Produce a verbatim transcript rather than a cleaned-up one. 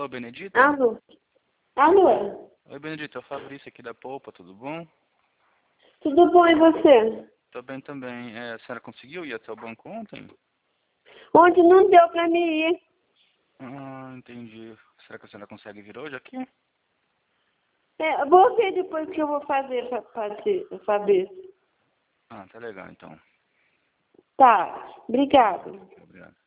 Alô, Benedita? Alô? Alô? Oi, Benedita, é o Fabrício aqui da Polpa, tudo bom? Tudo bom, e você? Tô bem também. É, a senhora conseguiu ir até o banco ontem? Ontem não deu pra mim ir. Ah, entendi. Será que a senhora consegue vir hoje aqui? É, eu vou ver depois o que eu vou fazer pra, pra te- saber. Ah, tá legal então. Tá, obrigada. Obrigado.